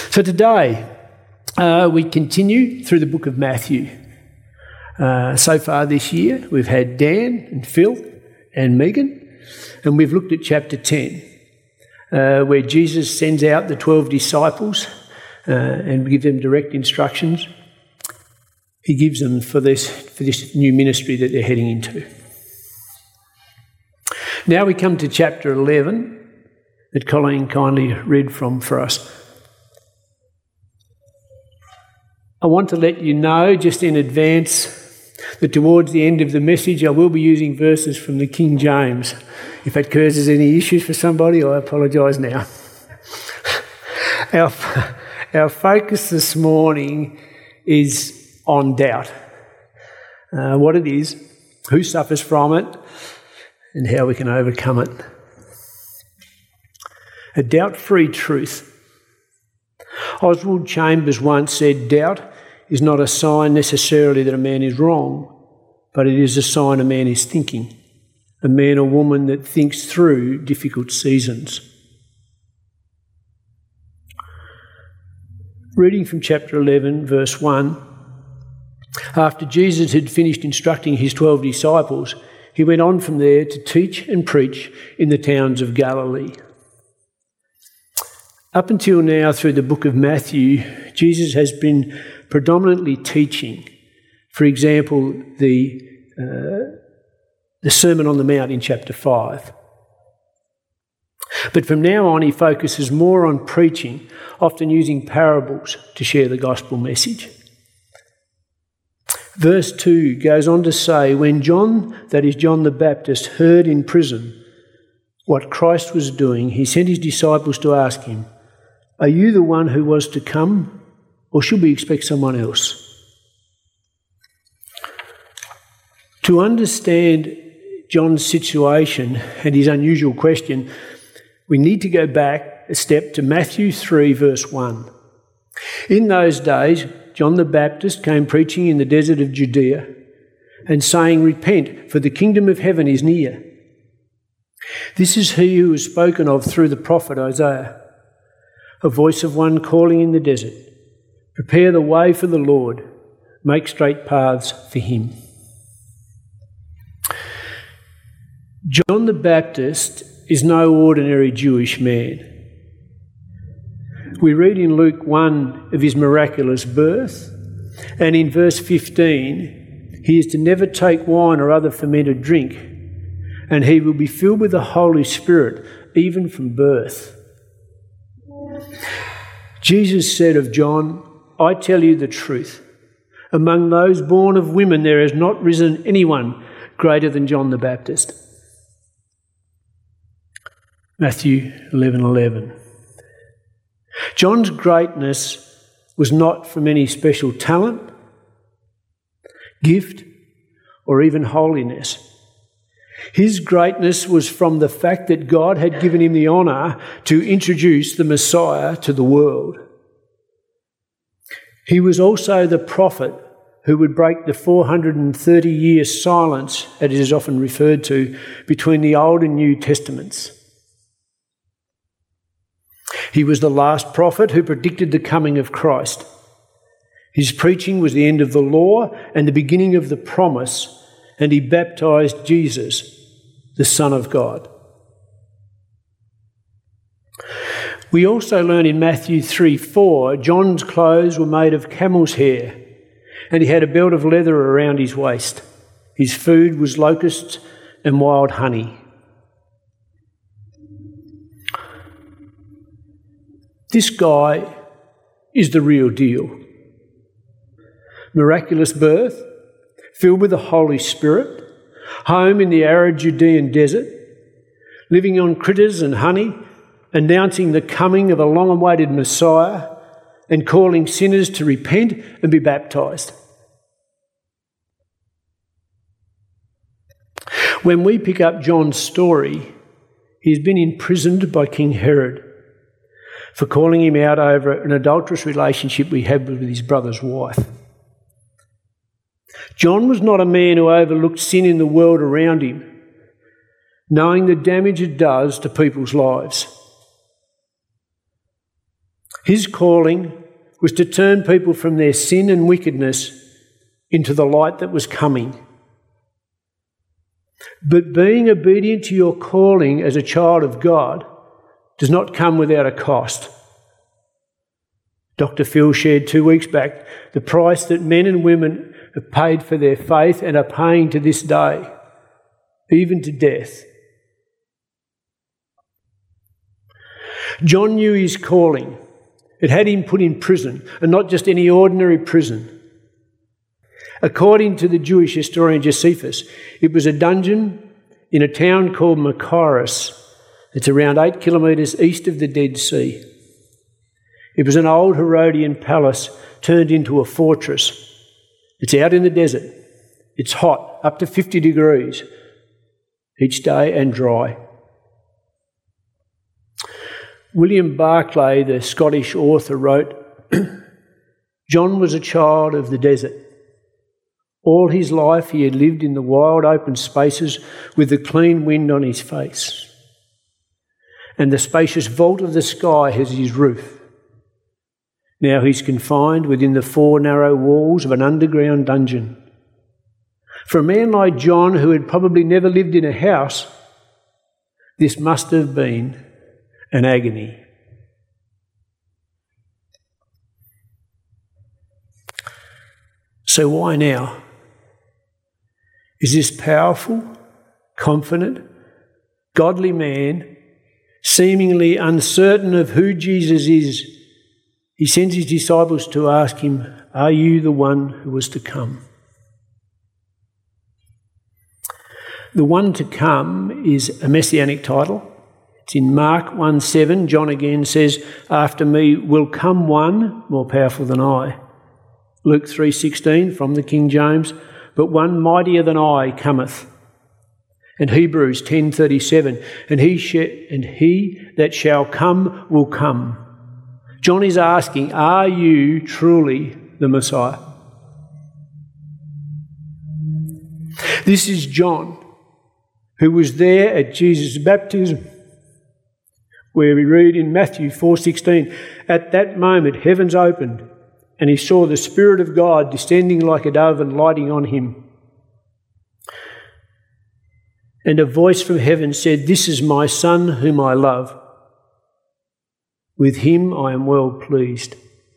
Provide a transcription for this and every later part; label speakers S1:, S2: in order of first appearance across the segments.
S1: So today we continue through the book of Matthew. So far this year we've had Dan and Phil and Megan, and we've looked at chapter 10 where Jesus sends out the 12 disciples and gives them direct instructions. He gives them for this new ministry that they're heading into. Now we come to chapter 11 that Colleen kindly read from for us. I want to let you know just in advance that towards the end of the message I will be using verses from the King James. If that causes any issues for somebody, I apologise now. Our focus this morning is on doubt. What it is, who suffers from it, and how we can overcome it. A doubt-free truth. Oswald Chambers once said, doubt is not a sign necessarily that a man is wrong, but it is a sign a man is thinking, a man or woman that thinks through difficult seasons. Reading from chapter 11, verse 1, after Jesus had finished instructing his 12 disciples, he went on from there to teach and preach in the towns of Galilee. Up until now, through the book of Matthew, Jesus has been predominantly teaching. For example, the Sermon on the Mount in chapter 5. But from now on, he focuses more on preaching, often using parables to share the gospel message. Verse 2 goes on to say, when John, that is John the Baptist, heard in prison what Christ was doing, he sent his disciples to ask him, are you the one who was to come, or should we expect someone else? To understand John's situation and his unusual question, we need to go back a step to Matthew 3, verse 1. In those days, John the Baptist came preaching in the desert of Judea and saying, repent, for the kingdom of heaven is near. This is he who was spoken of through the prophet Isaiah. A voice of one calling in the desert, prepare the way for the Lord, make straight paths for him. John the Baptist is no ordinary Jewish man. We read in Luke 1 of his miraculous birth, and in verse 15, he is to never take wine or other fermented drink, and he will be filled with the Holy Spirit even from birth. Jesus said of John, I tell you the truth. Among those born of women there has not risen anyone greater than John the Baptist. Matthew 11:11. John's greatness was not from any special talent, gift, or even holiness. His greatness was from the fact that God had given him the honour to introduce the Messiah to the world. He was also the prophet who would break the 430-year silence, as it is often referred to, between the Old and New Testaments. He was the last prophet who predicted the coming of Christ. His preaching was the end of the law and the beginning of the promise, and he baptised Jesus, the Son of God. We also learn in Matthew 3:4, John's clothes were made of camel's hair, and he had a belt of leather around his waist. His food was locusts and wild honey. This guy is the real deal. Miraculous birth, filled with the Holy Spirit, home in the arid Judean desert, living on critters and honey, announcing the coming of a long-awaited Messiah and calling sinners to repent and be baptised. When we pick up John's story, he's been imprisoned by King Herod for calling him out over an adulterous relationship he had with his brother's wife. John was not a man who overlooked sin in the world around him, knowing the damage it does to people's lives. His calling was to turn people from their sin and wickedness into the light that was coming. But being obedient to your calling as a child of God does not come without a cost. Dr. Phil shared 2 weeks back the price that men and women have paid for their faith and are paying to this day, even to death. John knew his calling. It had him put in prison, and not just any ordinary prison. According to the Jewish historian Josephus, it was a dungeon in a town called Machaerus. It's around 8 kilometres east of the Dead Sea. It was an old Herodian palace turned into a fortress. It's out in the desert. It's hot, up to 50 degrees each day, and dry. William Barclay, the Scottish author, wrote, John was a child of the desert. All his life he had lived in the wild open spaces with the clean wind on his face. And the spacious vault of the sky as his roof. Now he's confined within the 4 narrow walls of an underground dungeon. For a man like John, who had probably never lived in a house, this must have been an agony. So why now? Is this powerful, confident, godly man, seemingly uncertain of who Jesus is, he sends his disciples to ask him, "Are you the one who was to come?" The one to come is a messianic title. It's in Mark 1:7. John again says, "After me will come one more powerful than I." Luke 3:16 from the King James, "But one mightier than I cometh." And Hebrews 10:37, and he that shall come will come. John is asking, are you truly the Messiah? This is John, who was there at Jesus' baptism, where we read in Matthew 4:16, "At that moment heavens opened, and he saw the Spirit of God descending like a dove and lighting on him. And a voice from heaven said, 'This is my Son whom I love. With him I am well pleased.'"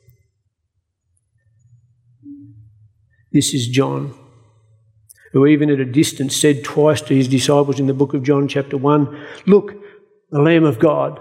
S1: This is John, who even at a distance said twice to his disciples in the book of John chapter 1, "Look, the Lamb of God."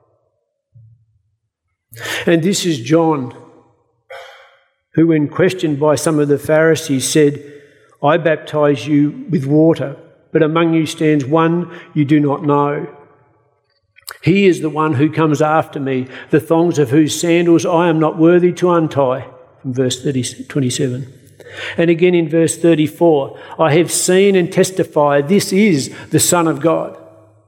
S1: And this is John, who when questioned by some of the Pharisees said, "I baptize you with water, but among you stands one you do not know. He is the one who comes after me, the thongs of whose sandals I am not worthy to untie," from verse 27. And again in verse 34, "I have seen and testify, this is the Son of God."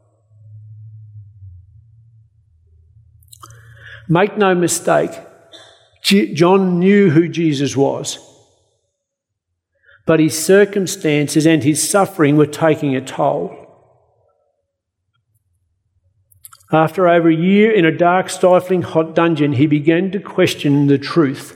S1: Make no mistake, John knew who Jesus was, but his circumstances and his suffering were taking a toll. After over a year in a dark, stifling, hot dungeon, he began to question the truth.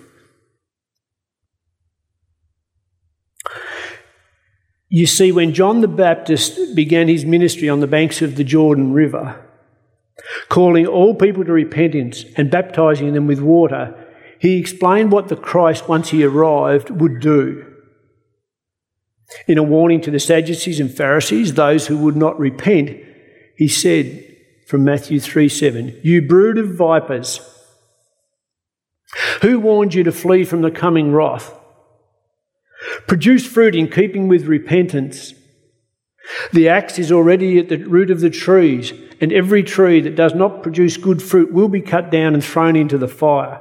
S1: You see, when John the Baptist began his ministry on the banks of the Jordan River, calling all people to repentance and baptising them with water, he explained what the Christ, once he arrived, would do. In a warning to the Sadducees and Pharisees, those who would not repent, he said from Matthew 3:7, "You brood of vipers, who warned you to flee from the coming wrath? Produce fruit in keeping with repentance. The axe is already at the root of the trees, and every tree that does not produce good fruit will be cut down and thrown into the fire.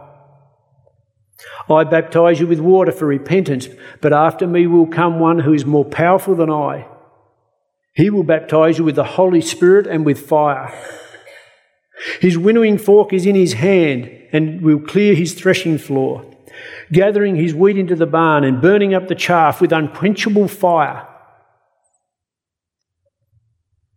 S1: I baptize you with water for repentance, but after me will come one who is more powerful than I. He will baptize you with the Holy Spirit and with fire. His winnowing fork is in his hand and will clear his threshing floor, gathering his wheat into the barn and burning up the chaff with unquenchable fire."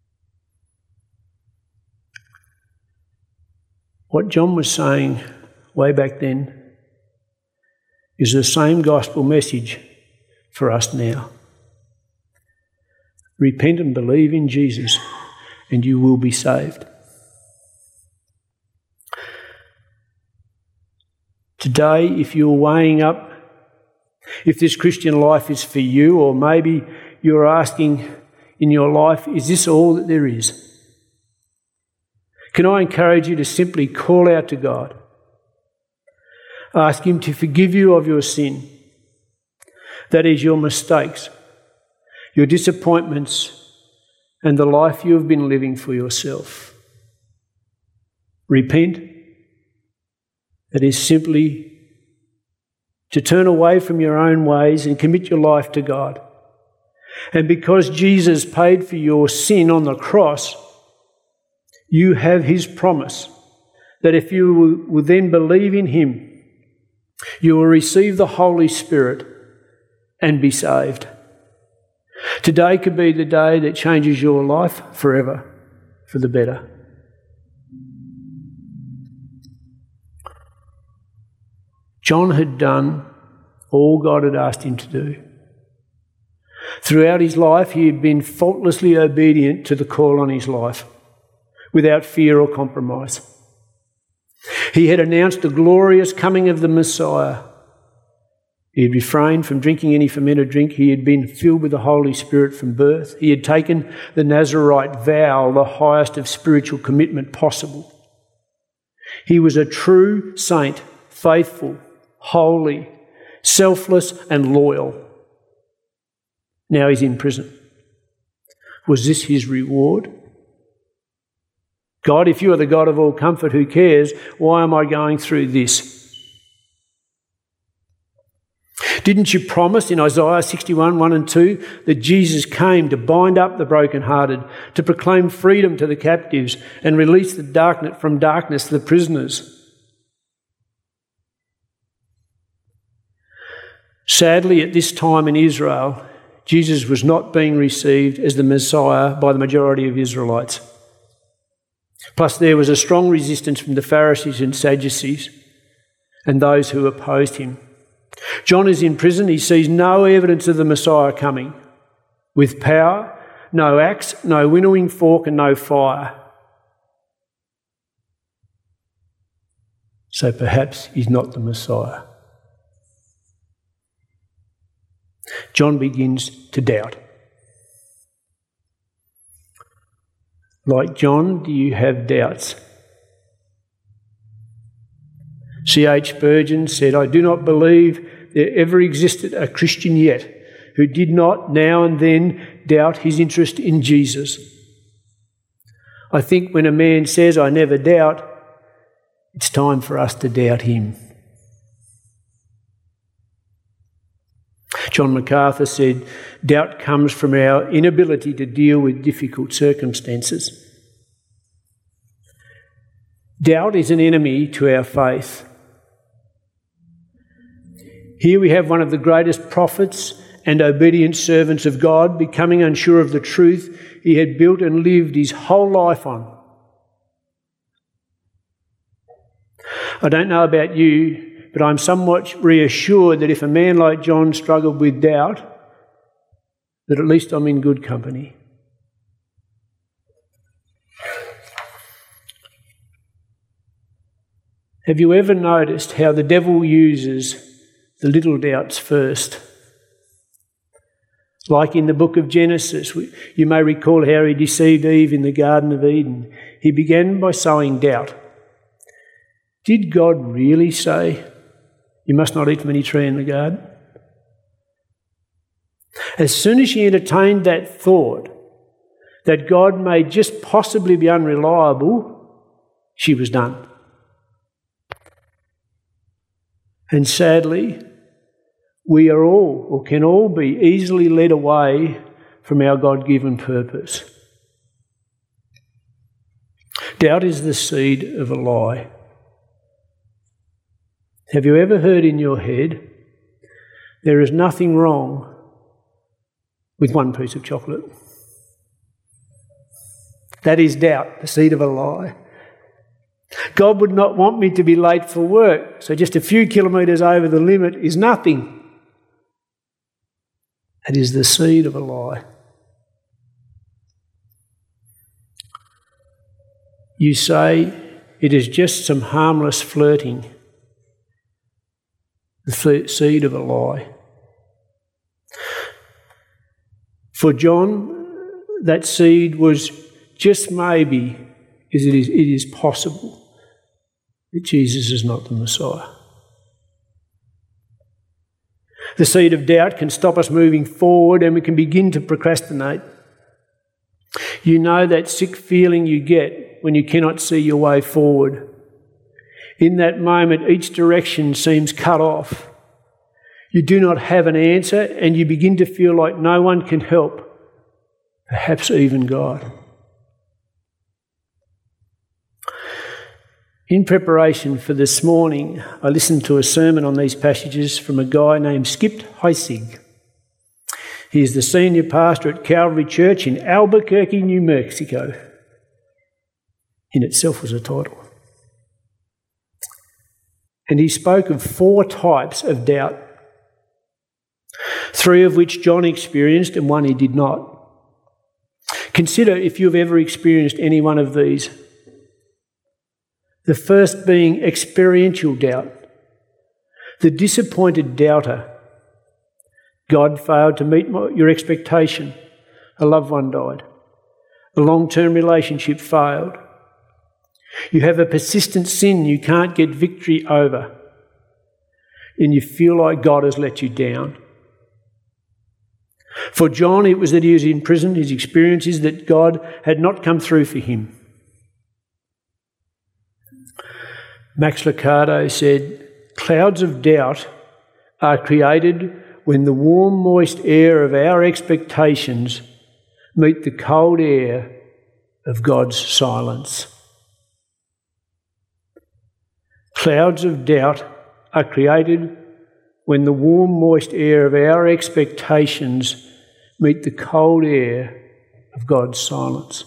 S1: What John was saying way back then is the same gospel message for us now. Repent and believe in Jesus, and you will be saved. Today, if you're weighing up if this Christian life is for you, or maybe you're asking in your life, is this all that there is? Can I encourage you to simply call out to God? Ask Him to forgive you of your sin. That is, your mistakes, your disappointments, and the life you have been living for yourself. Repent. That is simply to turn away from your own ways and commit your life to God. And because Jesus paid for your sin on the cross, you have His promise that if you will then believe in Him, you will receive the Holy Spirit and be saved. Today could be the day that changes your life forever for the better. John had done all God had asked him to do. Throughout his life, he had been faultlessly obedient to the call on his life, without fear or compromise. He had announced the glorious coming of the Messiah. He had refrained from drinking any fermented drink. He had been filled with the Holy Spirit from birth. He had taken the Nazarite vow, the highest of spiritual commitment possible. He was a true saint, faithful, holy, selfless and loyal. Now he's in prison. Was this his reward? God, if you are the God of all comfort, who cares? Why am I going through this? Didn't you promise in Isaiah 61, 1 and 2 that Jesus came to bind up the brokenhearted, to proclaim freedom to the captives and release from darkness the prisoners? Sadly, at this time in Israel, Jesus was not being received as the Messiah by the majority of Israelites. Plus, there was a strong resistance from the Pharisees and Sadducees and those who opposed him. John is in prison. He sees no evidence of the Messiah coming, with power, no axe, no winnowing fork and no fire. So perhaps he's not the Messiah. John begins to doubt. Like John, do you have doubts? C.H. Spurgeon said, "I do not believe there ever existed a Christian yet who did not now and then doubt his interest in Jesus. I think when a man says, 'I never doubt,' it's time for us to doubt him." John MacArthur said, "Doubt comes from our inability to deal with difficult circumstances." Doubt is an enemy to our faith. Here we have one of the greatest prophets and obedient servants of God becoming unsure of the truth he had built and lived his whole life on. I don't know about you, but I'm somewhat reassured that if a man like John struggled with doubt, that at least I'm in good company. Have you ever noticed how the devil uses the little doubts first? Like in the book of Genesis, you may recall how he deceived Eve in the Garden of Eden. He began by sowing doubt. Did God really say, "You must not eat from any tree in the garden"? As soon as she entertained that thought, that God may just possibly be unreliable, she was done. And sadly, we are all, or can all be, easily led away from our God-given purpose. Doubt is the seed of a lie. Have you ever heard in your head, there is nothing wrong with one piece of chocolate? That is doubt, the seed of a lie. God would not want me to be late for work, so just a few kilometres over the limit is nothing. It is the seed of a lie. You say it is just some harmless flirting. The seed of a lie. For John, that seed was just maybe, it is possible that Jesus is not the Messiah. The seed of doubt can stop us moving forward and we can begin to procrastinate. You know that sick feeling you get when you cannot see your way forward. In that moment, each direction seems cut off. You do not have an answer and you begin to feel like no one can help, perhaps even God. In preparation for this morning, I listened to a sermon on these passages from a guy named Skip Heitzig. He is the senior pastor at Calvary Church in Albuquerque, New Mexico. In itself was a title. And he spoke of 4 types of doubt, 3 of which John experienced and 1 he did not. Consider if you've ever experienced any one of these. The first being experiential doubt. The disappointed doubter. God failed to meet your expectation. A loved one died. A long-term relationship failed. You have a persistent sin you can't get victory over. And you feel like God has let you down. For John, it was that he was in prison. His experience is that God had not come through for him. Max Lucado said, "Clouds of doubt are created when the warm, moist air of our expectations meet the cold air of God's silence." Clouds of doubt are created when the warm, moist air of our expectations meet the cold air of God's silence.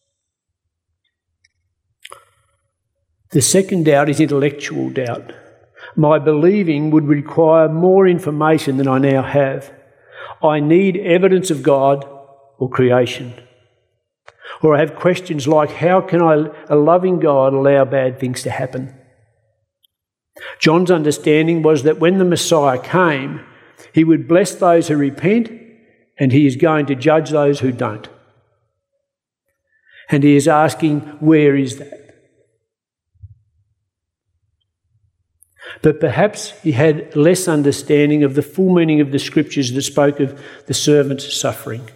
S1: The second doubt is intellectual doubt. My believing would require more information than I now have. I need evidence of God or creation. Or I have questions like, how can a loving God allow bad things to happen? John's understanding was that when the Messiah came, he would bless those who repent and he is going to judge those who don't. And he is asking, where is that? But perhaps he had less understanding of the full meaning of the scriptures that spoke of the servant's suffering.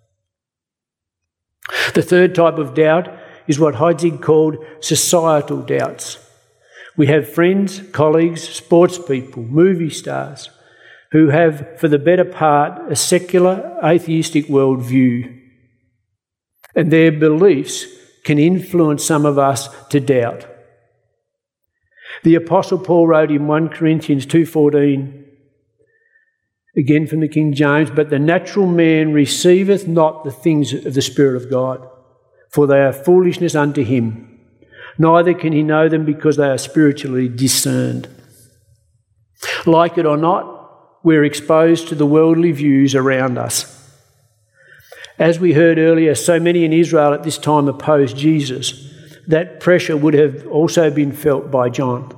S1: The third type of doubt is what Heitzig called societal doubts. We have friends, colleagues, sports people, movie stars who have, for the better part, a secular, atheistic worldview. And their beliefs can influence some of us to doubt. The Apostle Paul wrote in 1 Corinthians 2:14, again from the King James, "But the natural man receiveth not the things of the Spirit of God, for they are foolishness unto him. Neither can he know them because they are spiritually discerned." Like it or not, we're exposed to the worldly views around us. As we heard earlier, so many in Israel at this time opposed Jesus. That pressure would have also been felt by John.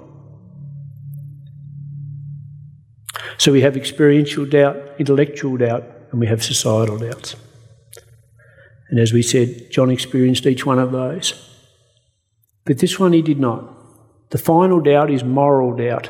S1: So we have experiential doubt, intellectual doubt, and we have societal doubts. And as we said, John experienced each one of those. But this one he did not. The final doubt is moral doubt.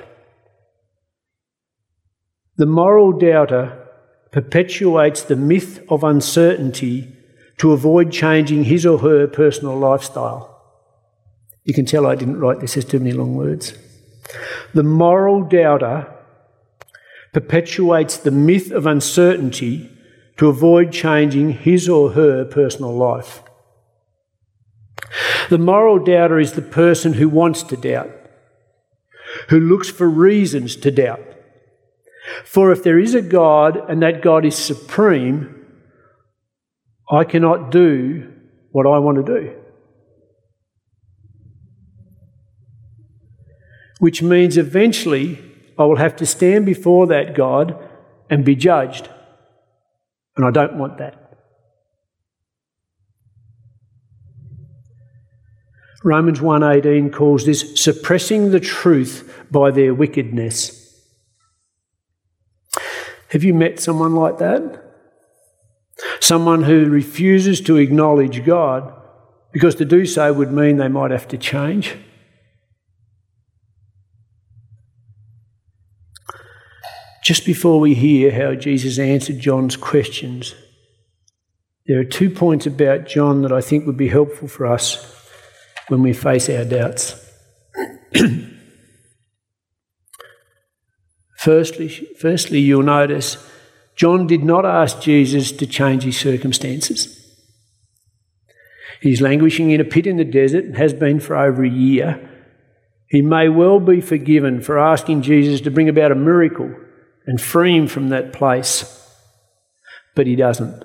S1: The moral doubter perpetuates the myth of uncertainty to avoid changing his or her personal lifestyle. You can tell I didn't write this, there's too many long words. The moral doubter perpetuates the myth of uncertainty to avoid changing his or her personal life. The moral doubter is the person who wants to doubt, who looks for reasons to doubt. For if there is a God and that God is supreme, I cannot do what I want to do. which means eventually I will have to stand before that God and be judged. And I don't want that. Romans 1:18 calls this suppressing the truth by their wickedness. Have you met someone like that? Someone who refuses to acknowledge God because to do so would mean they might have to change? Just before we hear how Jesus answered John's questions, there are 2 points about John that I think would be helpful for us when we face our doubts. Firstly, you'll notice John did not ask Jesus to change his circumstances. He's languishing in a pit in the desert and has been for over a year. He may well be forgiven for asking Jesus to bring about a miracle and free him from that place, but he doesn't.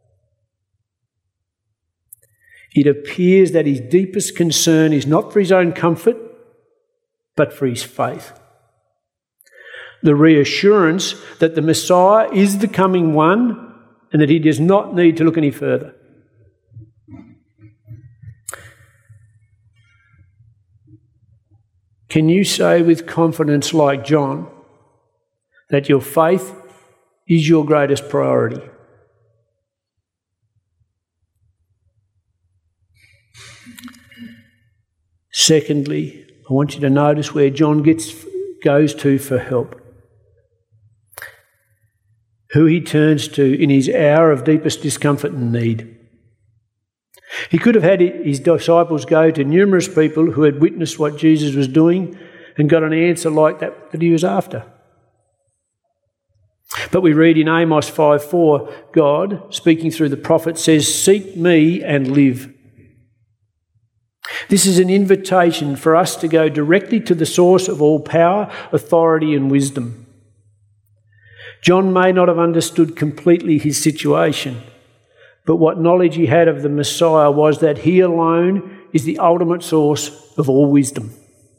S1: It appears that his deepest concern is not for his own comfort, but for his faith. The reassurance that the Messiah is the coming one and that he does not need to look any further. Can you say with confidence, like John, that your faith is your greatest priority? Secondly, I want you to notice where John goes to for help. Who he turns to in his hour of deepest discomfort and need. He could have had his disciples go to numerous people who had witnessed what Jesus was doing and got an answer like that he was after. But we read in Amos 5:4, God, speaking through the prophet, says, "Seek me and live." This is an invitation for us to go directly to the source of all power, authority and wisdom. John may not have understood completely his situation, but what knowledge he had of the Messiah was that he alone is the ultimate source of all wisdom.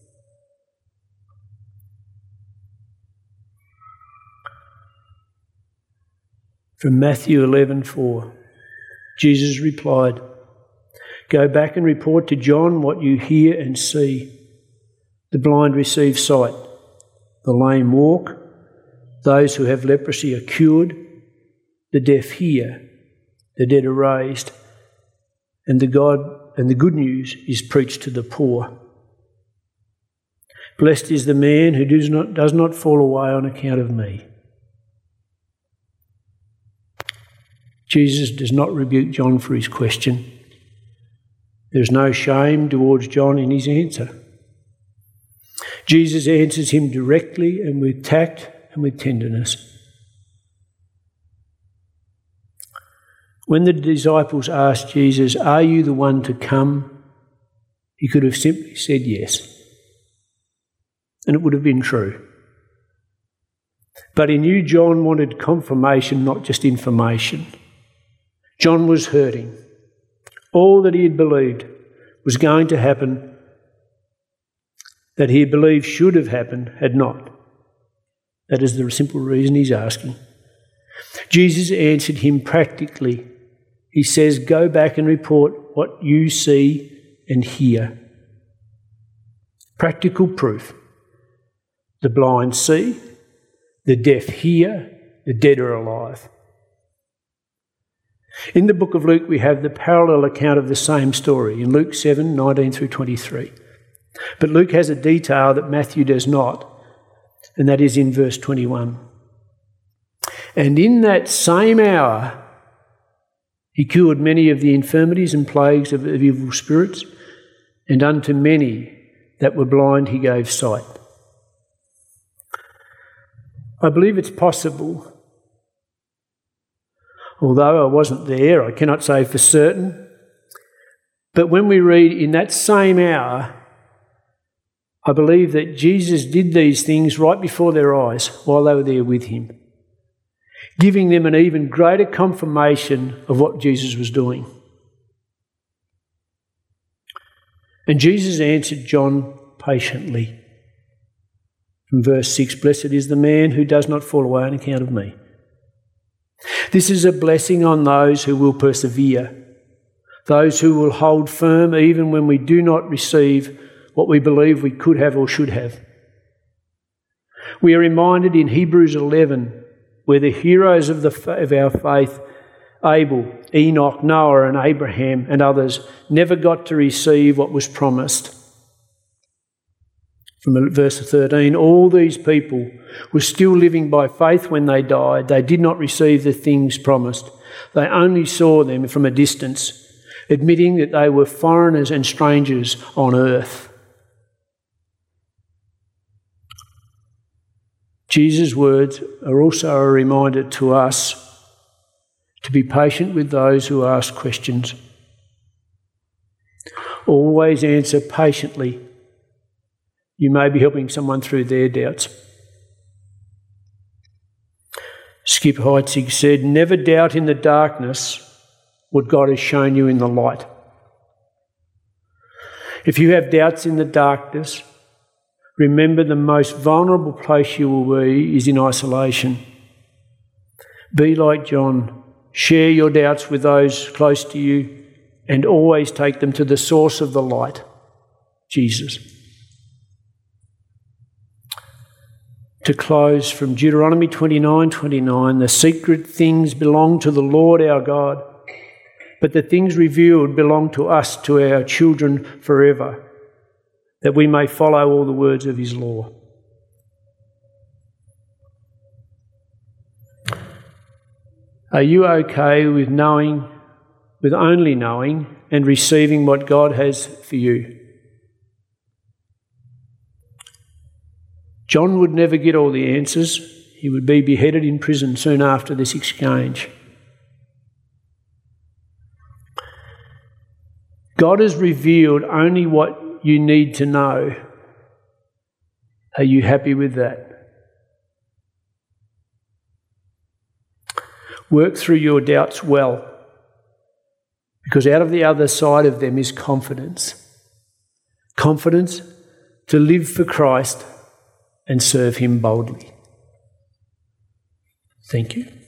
S1: From Matthew 11:4, Jesus replied, "Go back and report to John what you hear and see. The blind receive sight, the lame walk, those who have leprosy are cured, the deaf hear, the dead are raised, and the good news is preached to the poor. Blessed is the man who does not fall away on account of me." Jesus does not rebuke John for his question. There is no shame towards John in his answer. Jesus answers him directly and with tact and with tenderness. When the disciples asked Jesus, "Are you the one to come?" he could have simply said yes. And it would have been true. But he knew John wanted confirmation, not just information. John was hurting. All that he had believed was going to happen, that he believed should have happened, had not. That is the simple reason he's asking. Jesus answered him practically. He says, "Go back and report what you see and hear." Practical proof. The blind see, the deaf hear, the dead are alive. In the book of Luke, we have the parallel account of the same story in Luke 7:19 through 23. But Luke has a detail that Matthew does not, and that is in verse 21. "And in that same hour he cured many of the infirmities and plagues of evil spirits, and unto many that were blind he gave sight." I believe it's possible. Although I wasn't there, I cannot say for certain. But when we read in that same hour, I believe that Jesus did these things right before their eyes while they were there with him, giving them an even greater confirmation of what Jesus was doing. And Jesus answered John patiently. From verse 6, blessed is the man who does not fall away on account of me. This is a blessing on those who will persevere, those who will hold firm even when we do not receive what we believe we could have or should have. We are reminded in Hebrews 11, where the heroes of our faith, Abel, Enoch, Noah and Abraham and others, never got to receive what was promised. From verse 13, all these people were still living by faith when they died. They did not receive the things promised. They only saw them from a distance, admitting that they were foreigners and strangers on earth. Jesus' words are also a reminder to us to be patient with those who ask questions. Always answer patiently. You may be helping someone through their doubts. Skip Heitzig said, never doubt in the darkness what God has shown you in the light. If you have doubts in the darkness, remember the most vulnerable place you will be is in isolation. Be like John. Share your doubts with those close to you and always take them to the source of the light, Jesus. To close, from Deuteronomy 29:29, the secret things belong to the Lord our God, but the things revealed belong to us, to our children forever, that we may follow all the words of his law. Are you okay with only knowing and receiving what God has for you? John would never get all the answers. He would be beheaded in prison soon after this exchange. God has revealed only what you need to know. Are you happy with that? Work through your doubts well, because out of the other side of them is confidence. Confidence to live for Christ and serve him boldly. Thank you.